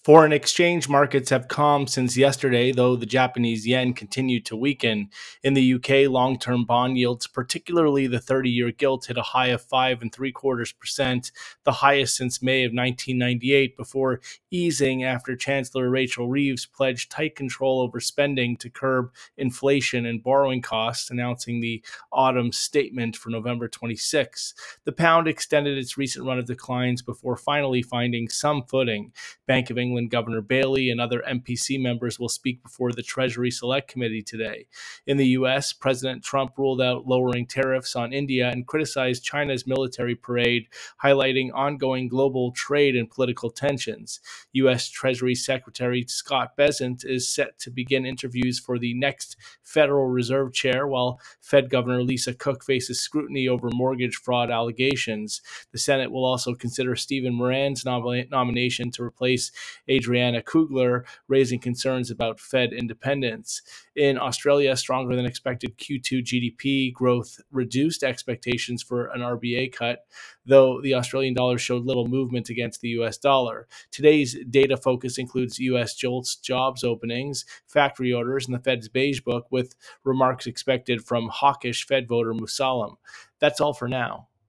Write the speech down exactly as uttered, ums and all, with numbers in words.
Foreign exchange markets have calmed since yesterday, though the Japanese yen continued to weaken. In the U K, long-term bond yields, particularly the thirty-year gilt, hit a high of five and three quarters percent, the highest since May of nineteen ninety-eight, before easing after Chancellor Rachel Reeves pledged tight control over spending to curb inflation and borrowing costs, announcing the autumn statement for November twenty-sixth. The pound extended its recent run of declines before finally finding some footing. Bank of England Governor Bailey and other M P C members will speak before the Treasury Select Committee today. In the U S, President Trump ruled out lowering tariffs on India and criticized China's military parade, highlighting ongoing global trade and political tensions. U S. Treasury Secretary Scott Bessent is set to begin interviews for the next Federal Reserve chair, while Fed Governor Lisa Cook faces scrutiny over mortgage fraud allegations. The Senate will also consider Stephen Moran's nom- nomination to replace Adriana Kugler, raising concerns about Fed independence. In Australia, stronger than expected Q two G D P growth reduced expectations for an R B A cut, though the Australian dollar showed little movement against the U S dollar. Today's data focus includes U S JOLTS jobs openings, factory orders, and the Fed's Beige Book, with remarks expected from hawkish Fed voter Musalem. That's all for now.